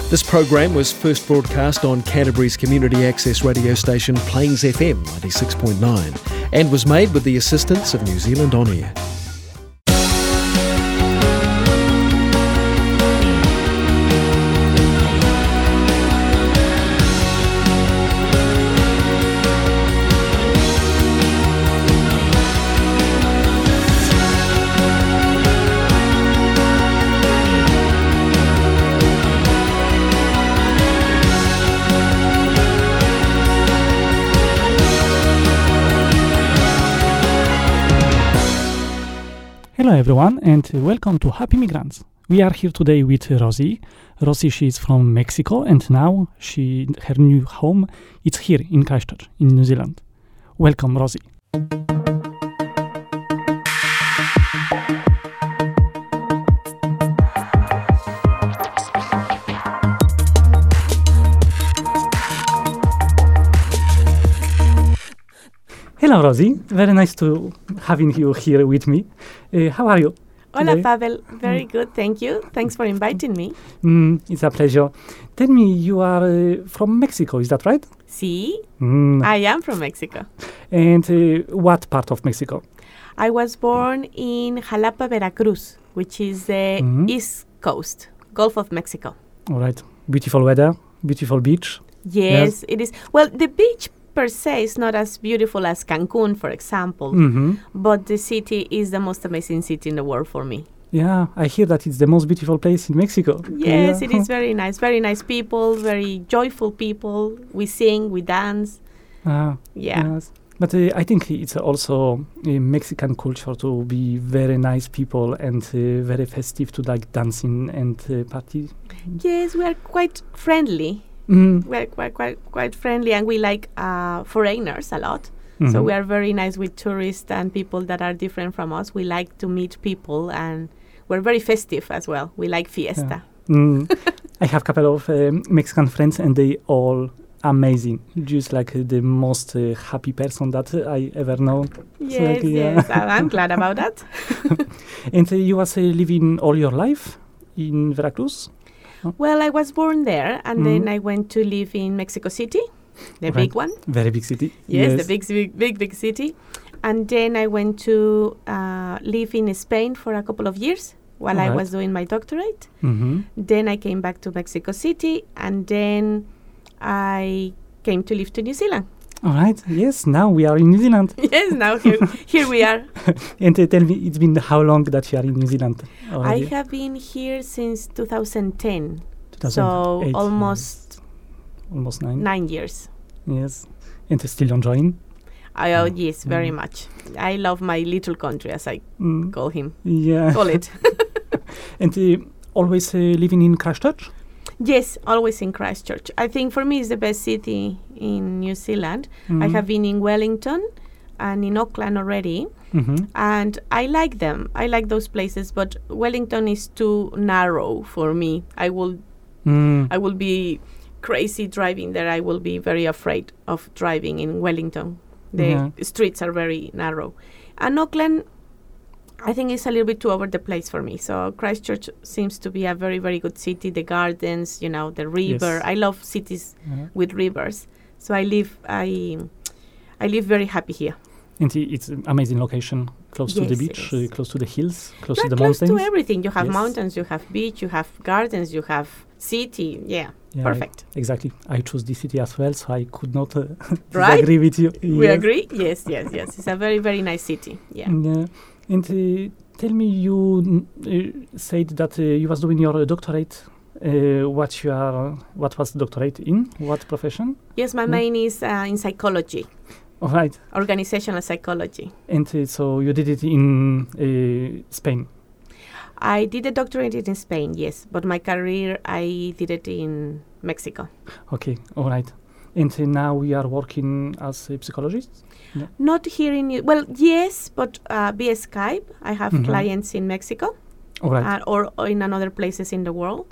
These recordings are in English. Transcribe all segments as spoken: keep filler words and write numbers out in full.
This program was first broadcast on Canterbury's community access radio station Plains F M ninety-six point nine and was made with the assistance of New Zealand On Air. Hello everyone and welcome to Happy Migrants. We are here today with Rosie. Rosie, she is from Mexico and now she her new home is here in Christchurch in New Zealand. Welcome, Rosie. Hello, Rosie. Very nice to having you here with me. Uh, how are you? Hola, today? Pavel. Very mm. good. Thank you. Thanks for inviting me. Mm, it's a pleasure. Tell me, you are uh, from Mexico, is that right? Sí, mm. I am from Mexico. And uh, what part of Mexico? I was born in Jalapa, Veracruz, which is the mm-hmm. east coast, Gulf of Mexico. All right. Beautiful weather, beautiful beach. Yes, yes. It is. Well, the beach per se is not as beautiful as Cancun, for example, mm-hmm. but the city is the most amazing city in the world for me. Yeah, I hear that it's the most beautiful place in Mexico. Yes, yeah. It is very nice. Very nice people, very joyful people. We sing, we dance. Ah, yeah. Yes. But uh, I think it's also a Mexican culture to be very nice people and uh, very festive to like dancing and uh, party. Yes, we are quite friendly. Mm. We're quite, quite, quite friendly, and we like uh, foreigners a lot. Mm-hmm. So we are very nice with tourists and people that are different from us. We like to meet people, and we're very festive as well. We like fiesta. Yeah. Mm. I have a couple of um, Mexican friends, and they all amazing. Just like uh, the most uh, happy person that uh, I ever know. Yes, like, yeah. yes, I'm glad about that. And uh, you was uh, living all your life in Veracruz? Well, I was born there, and mm. then I went to live in Mexico City, the right. big one. Very big city. Yes, yes. the big, big, big, big city. And then I went to uh, live in Spain for a couple of years while right. I was doing my doctorate. Mm-hmm. Then I came back to Mexico City, and then I came to live to New Zealand. All right. Yes, now we are in New Zealand. Yes, now here, here we are. And uh, tell me, it's been how long that you are in New Zealand? Already? I have been here since two thousand ten. two thousand eight, so almost almost nine. Nine years. Yes. And uh, still enjoying? I, oh, yes, mm. very much. I love my little country, as I mm. call him. Yeah. Call it. And uh, always uh, living in Christchurch? Yes, always in Christchurch. I think for me it's the best city in New Zealand. Mm-hmm. I have been in Wellington and in Auckland already, mm-hmm. and I like them. I like those places, but Wellington is too narrow for me. I will, mm. I will be crazy driving there. I will be very afraid of driving in Wellington. The yeah. streets are very narrow, and Auckland, I think it's a little bit too over the place for me. So Christchurch seems to be a very, very good city. The gardens, you know, the river. Yes. I love cities uh-huh. with rivers. So I live, I, I live very happy here. And it's an amazing location, close yes, to the beach, uh, close to the hills, close You're to the close mountains. to everything. You have yes. mountains, you have beach, you have gardens, you have city. Yeah, yeah perfect. I, exactly. I chose this city as well, so I could not uh, right? disagree with you. We yes. agree? Yes, yes, yes. It's a very, very nice city. Yeah. yeah. And uh, tell me, you uh, said that uh, you was doing your uh, doctorate. Uh, what you are? What was the doctorate in? What profession? Yes, my mm. main is uh, in psychology. All right. Organizational psychology. And uh, so you did it in uh, Spain? I did a doctorate in Spain, yes, but my career I did it in Mexico. Okay, all right. And uh, now we are working as a psychologist? No. Not here in, U- well, yes, but uh, via Skype. I have mm-hmm. clients in Mexico all right. uh, or, or in another places in the world.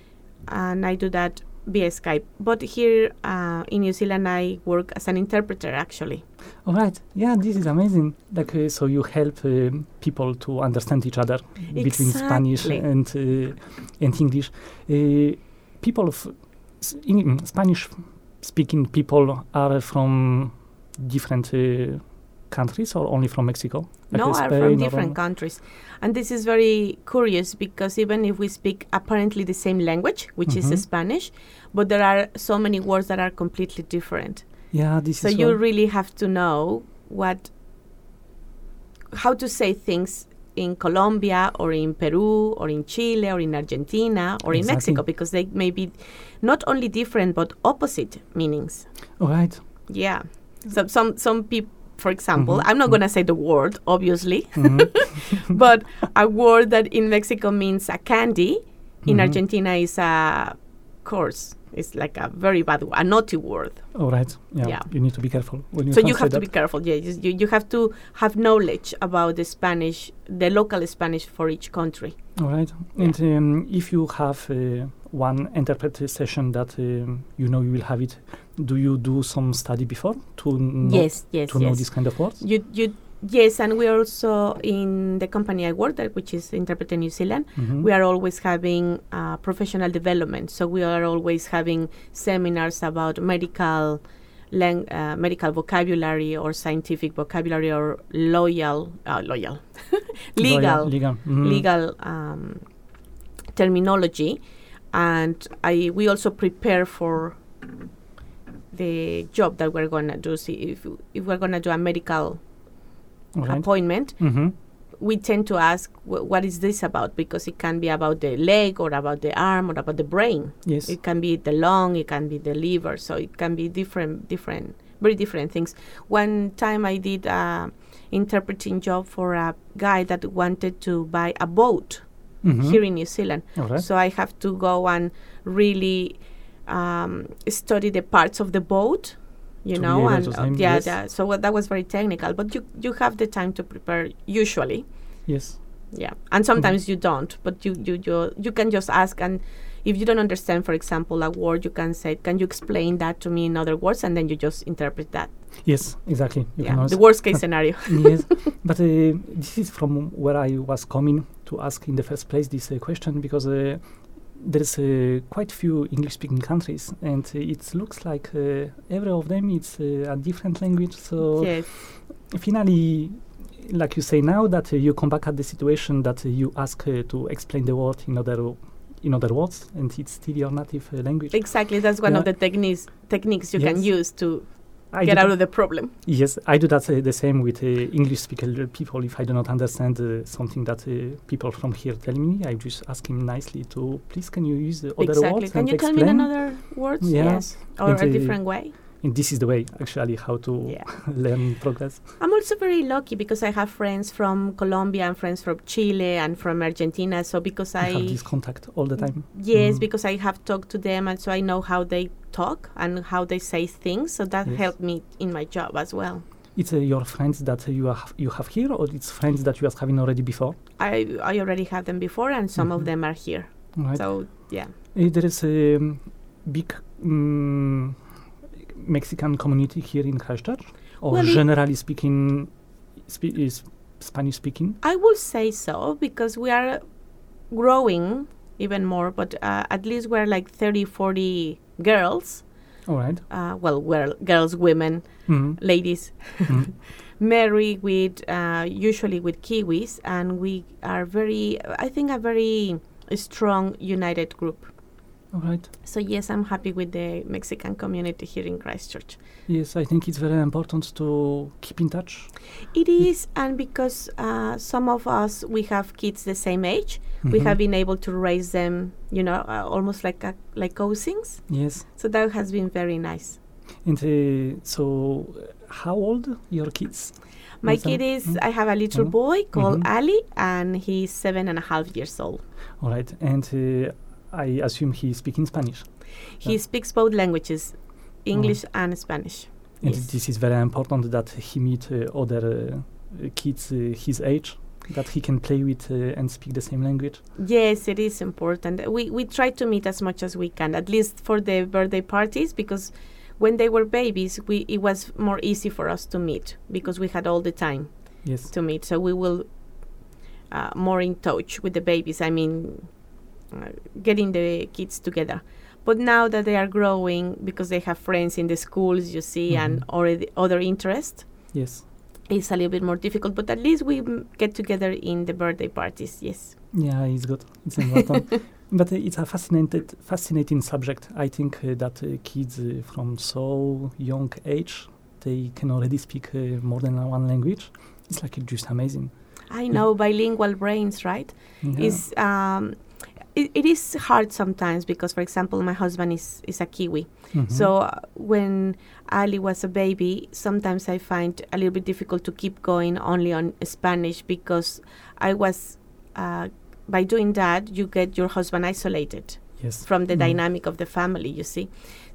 And I do that via Skype. But here uh, in New Zealand, I work as an interpreter, actually. All right. Yeah, this is amazing. Like, uh, so you help uh, people to understand each other Exactly. between Spanish and uh, and English. Uh, people of s- in Spanish-speaking people are from different uh, countries or only from Mexico? Like No, uh, are Spain from or- different countries. And this is very curious because even if we speak apparently the same language, which Mhm. is Spanish, but there are so many words that are completely different. Yeah, this So is you why- really have to know what, how to say things in Colombia or in Peru or in Chile or in Argentina or in Exactly. Mexico, because they may be not only different but opposite meanings. All right. Yeah. So some some people, for example, Mhm, I'm not mhm. going to say the word, obviously, Mhm. but a word that in Mexico means a candy, in Mhm. Argentina is a course. It's like a very bad, a naughty word. All right. Yeah. Yeah. You need to be careful when you So you translate have to that. be careful. Yeah, you, you you have to have knowledge about the Spanish, the local Spanish for each country. All right. Yeah. And um, if you have uh, one interpreter session that um, you know you will have it, do you do some study before to know, yes, yes, to know yes. this kind of words? You you yes, and we are also in the company I work at, which is Interpreter New Zealand. Mhm. We are always having uh, professional development. So we are always having seminars about medical lang- uh, medical vocabulary or scientific vocabulary or loyal, uh, loyal, legal, Loyal- legal. Mhm. legal um, terminology. And I we also prepare for the job that we're going to do. See, if, if we're going to do a medical All right. appointment, Mhm. we tend to ask wh- what is this about, because it can be about the leg or about the arm or about the brain. Yes. It can be the lung, it can be the liver, so it can be different, different, very different things. One time I did a interpreting job for a guy that wanted to buy a boat Mhm. here in New Zealand. All right. So I have to go and really um, study the parts of the boat, you To be know, able and to uh, swim, yeah, yes. that, so that was very technical. But you you have the time to prepare usually, Yes. yeah, and sometimes you don't. But you you you you can just ask, and if you don't understand, for example, a word, you can say, "Can you explain that to me in other words?" And then you just interpret that. Yes. Exactly. You can Yeah, also the worst case scenario. Yes, but uh, this is from where I was coming to ask in the first place this uh, question, because uh, there's uh, quite few English-speaking countries, and uh, it looks like uh, every of them it's uh, a different language. So Yes. finally, like you say now, that uh, you come back at the situation that uh, you ask uh, to explain the word in other in other words, and it's still your native uh, language. Exactly. That's one Yeah. of the techniques techniques you can Yes. use to I get do out that- of the problem. Yes, I do that uh, the same with uh, English speaker people. If I do not understand uh, something that uh, people from here tell me, I just ask him nicely to, please, can you use the other Exactly. words Can and you tell me explain? in another words? Yeah. Yes. Or And, a uh, different way? And this is the way, actually, how to Yeah. learn progress. I'm also very lucky because I have friends from Colombia and friends from Chile and from Argentina. So because I I, have this contact all the time. yes, Mm. because I have talked to them, and so I know how they talk and how they say things. So that Yes. helped me in my job as well. It's uh, your friends that uh, you have you have here, or it's friends that you are having already before? I I already had them before, and some Mhm. of them are here. Right. So yeah, Uh, there is a um, big um, Mexican community here in Christchurch, or Well, it- generally speaking, spe- is Spanish speaking. I will say so because we are growing even more. But uh, at least we're like thirty, forty girls. All right. Uh, well, we're girls, women, Mhm. ladies. Mhm. Married with uh, usually with Kiwis, and we are very, I think, a very strong, united group. All right. So yes, I'm happy with the Mexican community here in Christchurch. Yes, I think it's very important to keep in touch. It is, and because uh, some of us we have kids the same age, we Mhm. have been able to raise them, you know, uh, almost like a, like cousins. Yes. So that has been very nice. And uh, so, uh, how old your kids? My Yes, kid um, is, mm. I have a little Mhm. boy called Mhm. Ali, and he's seven and a half years old. All right. And uh, I assume he's speaking Spanish. He Yeah. speaks both languages, English and Spanish. And Yes. this is very important that he meet uh, other uh, kids uh, his age, that he can play with uh, and speak the same language. Yes, it is important. We we try to meet as much as we can, at least for the birthday parties, because when they were babies, we it was more easy for us to meet because we had all the time Yes. to meet. So we will uh, more in touch with the babies. I mean, uh, getting the kids together. But now that they are growing, because they have friends in the schools, you see, Mhm. and already other interests, Yes. it's a little bit more difficult. But at least we m- get together in the birthday parties. Yes. Yeah, it's good. It's important. But uh, it's a fascinating, fascinating subject. I think uh, that uh, kids uh, from so young age, they can already speak uh, more than one language. It's like uh, just amazing. I know bilingual brains, right? Yeah. Is um, it, it is hard sometimes because, for example, my husband is is a Kiwi. Mhm. So uh, when Ali was a baby, sometimes I find a little bit difficult to keep going only on Spanish because I was. Uh, by doing that, you get your husband isolated Yes. from the Mm. dynamic of the family, you see.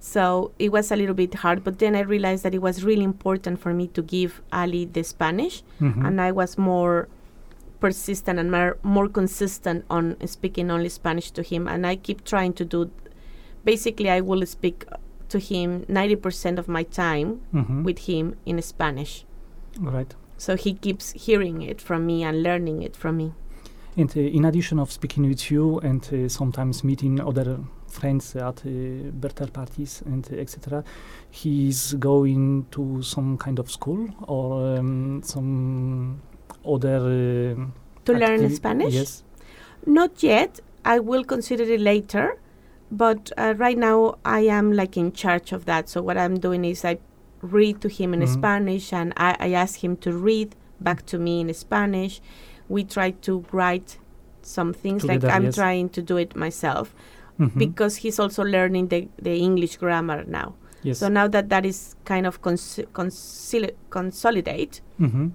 So it was a little bit hard, but then I realized that it was really important for me to give Ali the Spanish, Mhm. and I was more persistent and more, more consistent on speaking only Spanish to him, and I keep trying to do. Basically, I will speak to him ninety percent of my time Mhm. with him in Spanish, Right. so he keeps hearing it from me and learning it from me. And uh, in addition of speaking with you and uh, sometimes meeting other friends at uh, birthday parties and uh, et cetera, he's going to some kind of school or um, some other uh, To learn activi- Spanish? Yes. Not yet. I will consider it later, but uh, right now I am like in charge of that. So what I'm doing is I read to him in Mhm. Spanish, and I, I ask him to read back to me in Spanish. We try to write some things Together, like I'm yes. trying to do it myself Mhm. because he's also learning the, the English grammar now. Yes. So now that that is kind of cons- consoli- consolidate, Mhm.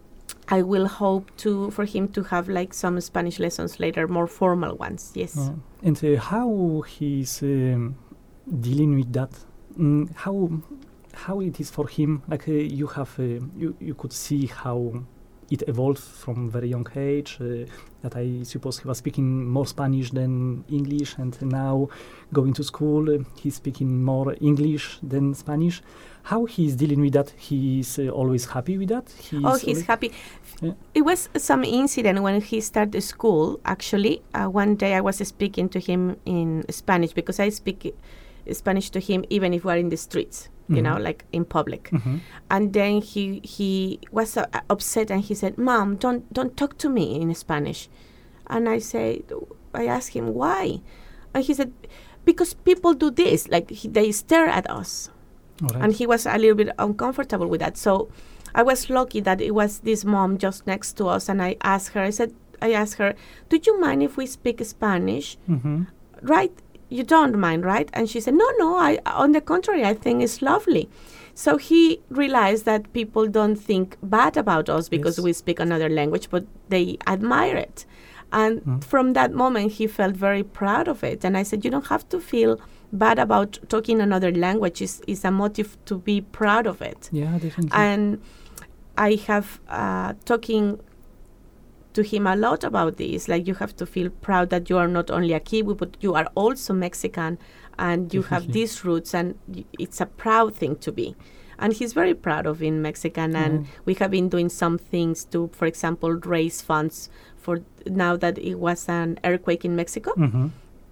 I will hope to for him to have like some Spanish lessons later, more formal ones. Yes. Uh, and uh, how he's um, dealing with that? Mm, how how it is for him? Like uh, you have, uh, you you could see how it evolved from very young age. Uh, that I suppose he was speaking more Spanish than English, and now going to school, uh, he's speaking more English than Spanish. How he's dealing with that? He's uh, always happy with that. He's Oh, he's alwa- happy. Yeah. It was some incident when he started school. Actually, uh, one day I was speaking to him in Spanish because I speak i- Spanish to him even if we're in the streets, you know, Mhm. like in public. Mhm. And then he he was uh, upset and he said, "Mom, don't don't talk to me in Spanish." And I said, I asked him why, and he said, "Because people do this, like he, they stare at us." All right. And he was a little bit uncomfortable with that. So I was lucky that it was this mom just next to us, and I asked her, I said, I asked her, "Do you mind if we speak Spanish?" Mhm. Right? You don't mind, right? And she said, "No, no, I, on the contrary, I think it's lovely." So he realized that people don't think bad about us because Yes. we speak another language, but they admire it. And Mm. from that moment, he felt very proud of it. And I said, you don't have to feel bad about talking another language. It's, it's a motive to be proud of it. Yeah, definitely. And I have uh, talking to him a lot about this. Like, you have to feel proud that you are not only a Kiwi, but you are also Mexican, and you have Definitely. these roots, and y- it's a proud thing to be. And he's very proud of being Mexican, and Yeah. we have been doing some things to, for example, raise funds for now that it was an earthquake in Mexico. Mhm.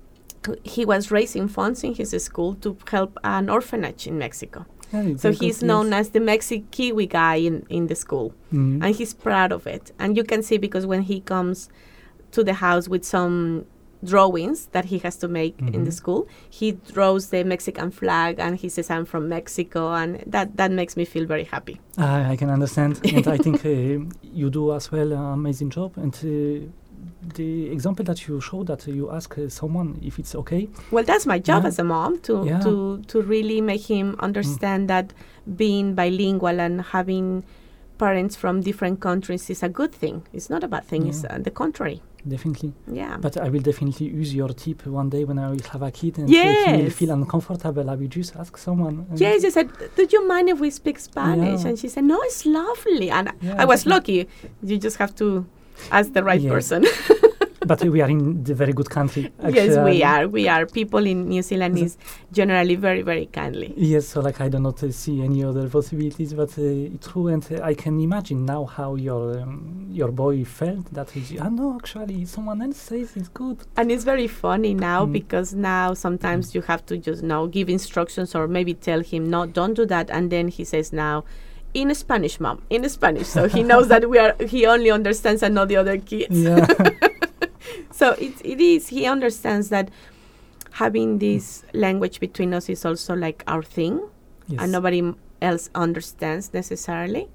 He was raising funds in his school to help an orphanage in Mexico. Yeah, it's So very good, he's known yes. as the Mexi Kiwi guy in, in the school, Mhm. and he's proud of it. And you can see because when he comes to the house with some drawings that he has to make in the Mhm. school, he draws the Mexican flag and he says, "I'm from Mexico," and that, that makes me feel very happy. I, I can understand, and I think uh, you do as well an amazing job. And uh, the example that you showed, that you ask uh, someone if it's okay. Well, that's my job Yeah. as a mom, to, Yeah. to, to really make him understand that being bilingual and having parents from different countries is a good thing. It's not a bad thing. It's Yeah. uh, the contrary. Definitely. Yeah. But I will definitely use your tip one day when I will have a kid and uh, he will Yes. feel uncomfortable. I will just ask someone. and- Yes, I said, "Do you mind if we speak Spanish?" Yeah. And she said, "No, it's lovely." And Yeah, I was definitely. lucky. You just have to ask the right Yeah. person. But we are in the very good country. Yes, we are. We are. People in New Zealand is generally very, very kindly. Yes, so like I do not uh, see any other possibilities, but uh, it's true, and uh, I can imagine now how your um, your boy felt that he, ah no, actually someone else says it's good. And it's very funny now Mm. because now sometimes Mm. you have to just now give instructions or maybe tell him, no, don't do that. And then he says now, in Spanish, mom, in Spanish. So he knows that we are, he only understands and not the other kids. Yeah. So it, it is, he understands that having this language between us is also like our thing. Yes. And nobody m- else understands necessarily.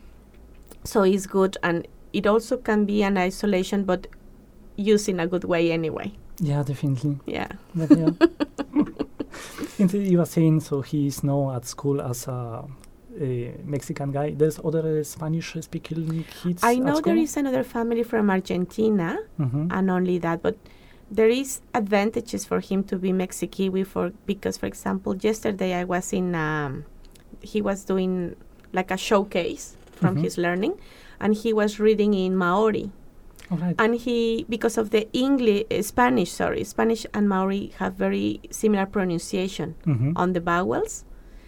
So it's good, and it also can be an isolation, but used in a good way anyway. Yeah, definitely. Yeah. But, yeah. And uh, you were saying, so he is now at school as a, a Mexican guy. There's other uh, Spanish-speaking kids I at know school? there is another family from Argentina, Mm-hmm. and only that, but there is advantages for him to be Mexikiwi for because, for example, yesterday I was in, um, he was doing like a showcase from Mhm. his learning, and he was reading in Maori. All right. And he, because of the English, uh, Spanish, sorry, Spanish and Maori have very similar pronunciation Mm-hmm. on the vowels.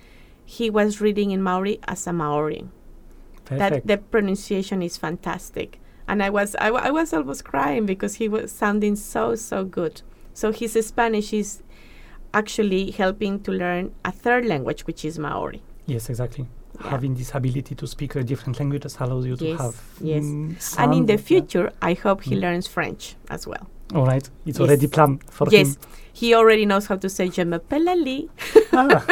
He was reading in Maori as a Maori. That Perfect. the pronunciation is fantastic, and I was I, w- I was almost crying because he was sounding so so good. So his Spanish is actually helping to learn a third language, which is Maori. Yes, exactly. Yeah. Having this ability to speak uh, different languages allows you to Yes, have. yes. mm, And in the sound, yeah. future, I hope he Mm. learns French as well. All right. It's Yes. already planned for Yes, him. he already knows how to say "Je m'appelle Ali." Ah,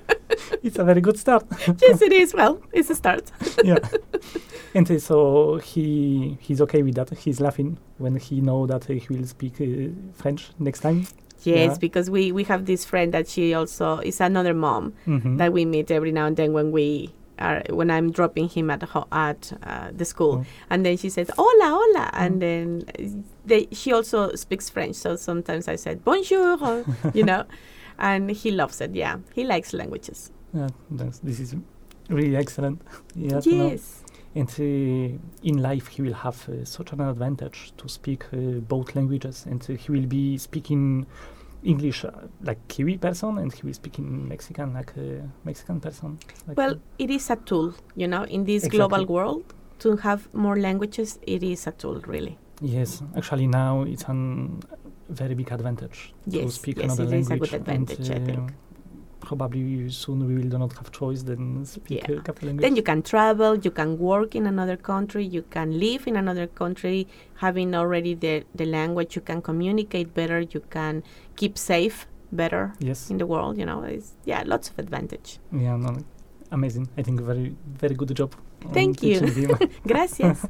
it's a very good start. Yes, it is. Well, it's a start. Yeah. And uh, so he he's okay with that. He's laughing when he know that uh, he will speak uh, French next time. Yes, Yeah. because we, we have this friend that she also is another mom Mm-hmm. that we meet every now and then when we are when I'm dropping him at ho- at uh, the school, Oh. and then she says "Hola, hola," Mm. and then uh, they, she also speaks French. So sometimes I said "Bonjour," or, you know, and he loves it. Yeah, he likes languages. Yeah, that's, this is really excellent. Yeah, to know. Yes. And uh, in life, he will have uh, such an advantage to speak uh, both languages, and uh, he will be speaking English uh, like Kiwi person, and he will speak in Mexican like a Mexican person. Like Well, it is a tool, you know, in this Exactly. global world. To have more languages, it is a tool, really. yes, actually now it's a very big advantage to Yes, speak yes, another it is a language. good advantage, I and, uh, think. Probably soon we will do not have choice than speak Yeah. a couple languages. Then you can travel, you can work in another country, you can live in another country, having already the, the language, you can communicate better, you can keep safe better Yes. in the world, you know. It's, yeah, lots of advantage. Yeah, no, amazing. I think very, very good job. on Thank you. teaching him. Gracias.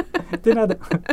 De nada.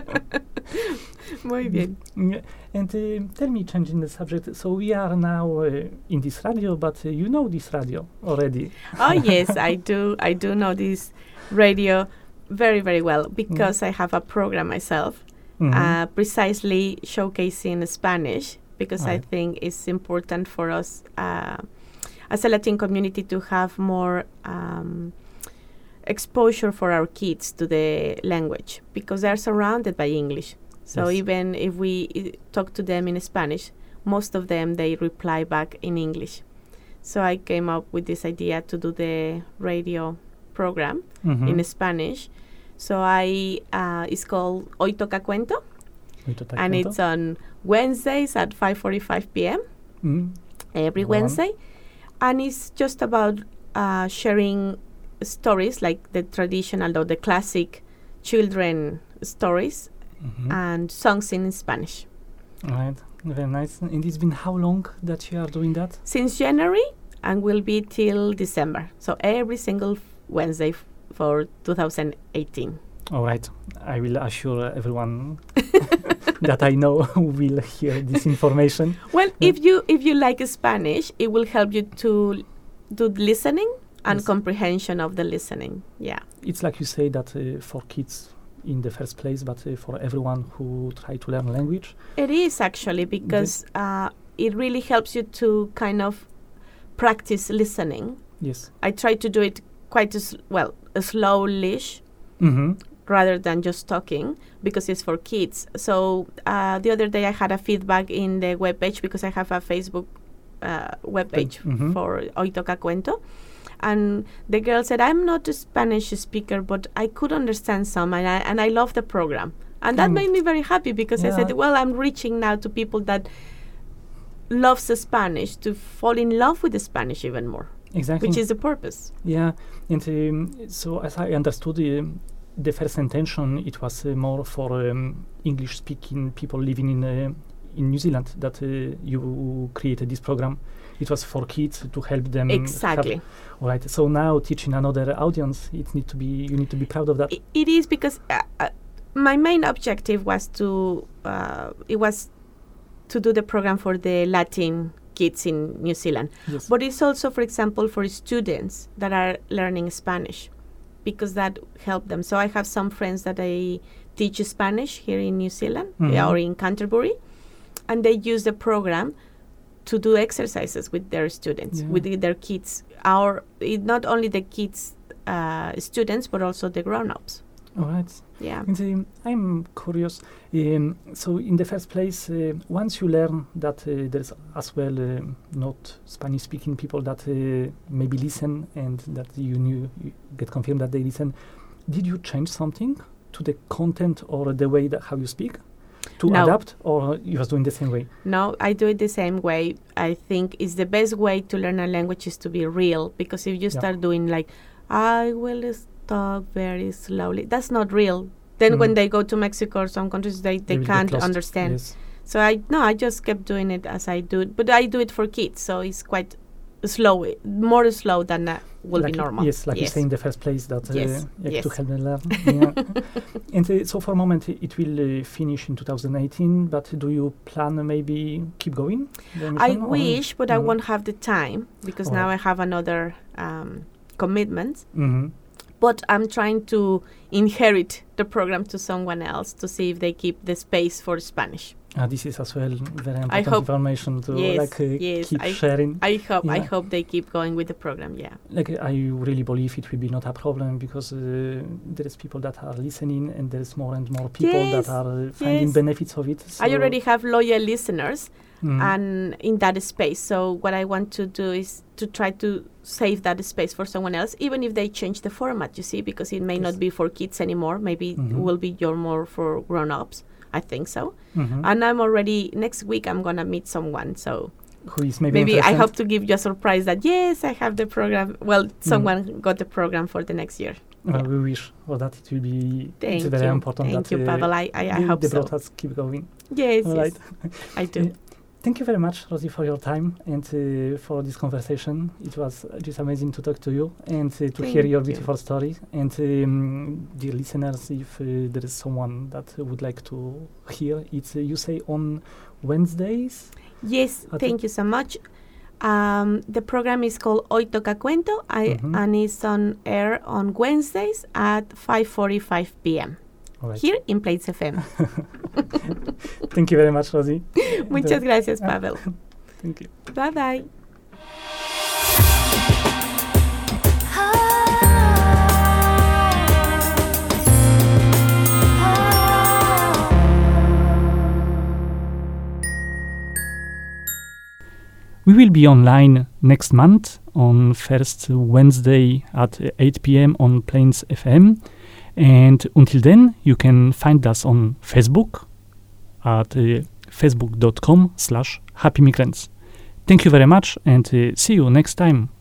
Muy bien. Yeah. And uh, tell me, changing the subject, so we are now uh, in this radio, but uh, you know this radio already. Oh, yes, I do. I do know this radio very, very well because I have a program myself, Mhm. uh, precisely showcasing Spanish, because I Right. think it's important for us uh, as a Latin community to have more um, exposure for our kids to the language, because they're surrounded by English. So Yes. even if we I- talk to them in Spanish, most of them, they reply back in English. So I came up with this idea to do the radio program Mhm. in Spanish. So I uh, it's called Hoy Toca Cuento, Hoy Toca and Cuento. it's on Wednesdays at five forty-five p.m. Mm. every Go on. Wednesday, and it's just about uh, sharing stories like the traditional or the classic children stories Mhm. and songs in Spanish. Right, very nice. And it's been how long that you are doing that? Since January, and will be till December. So every single f- Wednesday f- for two thousand eighteen. All right, I will assure everyone that I know will hear this information. Well, Yeah. if you if you like Spanish, it will help you to do listening and Yes. comprehension of the listening. Yeah. It's like you say that uh, for kids in the first place, but uh, for everyone who try to learn language. It is actually because uh, it really helps you to kind of practice listening. Yes. I try to do it quite as well, slowly, Mm-hmm. rather than just talking, because it's for kids. So uh, the other day I had a feedback in the webpage, because I have a Facebook uh, webpage mm-hmm. for Hoy Toca Cuento. And the girl said, I'm not a Spanish speaker, but I could understand some, and I, and I love the program. And that Mm. made me very happy, because I Yeah. said, well, I'm reaching now to people that loves the Spanish, to fall in love with the Spanish even more, Exactly. which is the purpose. Yeah, and um, so as I understood, um, the first intention, it was uh, more for um, English-speaking people living in uh, in New Zealand that uh, you created this program. It was for kids to help them. Exactly. Have, all right. So now teaching another audience, it need to be you need to be proud of that. I, it is because uh, uh, my main objective was to uh, it was to do the program for the Latin kids in New Zealand. Yes. But it's also, for example, for students that are learning Spanish, because that helped them. So I have some friends that I teach Spanish here in New Zealand Mhm. uh, or in Canterbury, and they use the program to do exercises with their students, Yeah. with the, their kids. Our it, not only the kids, uh, students, but also the grown-ups. All right. Yeah. And, um, I'm curious. Um, so, in the first place, uh, once you learn that uh, there's as well um not Spanish-speaking people that uh, maybe listen, and that you knew you get confirmed that they listen, did you change something to the content or the way that how you speak to No. adapt, or you was doing the same way? No, I do it the same way. I think it's the best way to learn a language is to be real, because if you Yeah. start doing like, I will s- talk very slowly, that's not real. Then Mhm. when they go to Mexico or some countries, they, they, will get can't lost. understand. Yes. So I no, I just kept doing it as I do it, but I do it for kids, so it's quite slow, i- more slow than uh, will like be y- normal. Yes, like you Yes. say in the first place that uh, Yes, you have yes. to help them learn. Yeah. And uh, so for a moment i- it will uh, finish in two thousand eighteen, but do you plan uh, maybe keep going? the I mission, or- wish, but I Mhm. won't have the time, because now I Alright. have another um, commitment. Mhm. But I'm trying to inherit the program to someone else to see if they keep the space for Spanish. Uh, this is as well very important hope- information to Yes, like uh, yes, keep I- sharing. I hope I Yeah. hope they keep going with the program. Yeah. Like I really believe it will be not a problem, because uh, there is people that are listening, and there is more and more people Yes, that are uh, finding yes. benefits of it. I so- already have loyal listeners Mhm. and in that space. So what I want to do is to try to save that space for someone else, even if they change the format, you see, because it may Yes. not be for kids anymore. Maybe it Mhm. will be your more for grown-ups. I think so. Mhm. And I'm already, next week I'm going to meet someone. So Who is maybe maybe I interested? hope to give you a surprise that, yes, I have the program. Well, someone got the program for the next year. Well, Yeah. we wish for that it will be Thank it's very you. important Thank that you, uh, Pavel. I, I, I the, hope the so. broadcasts keep going. Yes, All yes, right. I do. Uh, Thank you very much, Rosie, for your time and uh, for this conversation. It was uh, just amazing to talk to you and uh, to Thank hear your you. beautiful story. And um, dear listeners, if uh, there is someone that uh, would like to hear, it's uh, you say on Wednesdays. Yes, Okay. thank you so much. Um, the program is called Hoy Toca Cuento, I, Mhm. and it's on air on Wednesdays at five forty-five p.m. All right. here in Plains F M. Thank you very much, Rosie. Muchas And, uh, gracias, yeah. Pavel. Thank you. Bye bye. We will be online next month on first Wednesday at uh, eight p.m. on Plains F M. And until then, you can find us on Facebook at uh, facebook dot com slash happy migrants. Thank you very much, and uh, see you next time.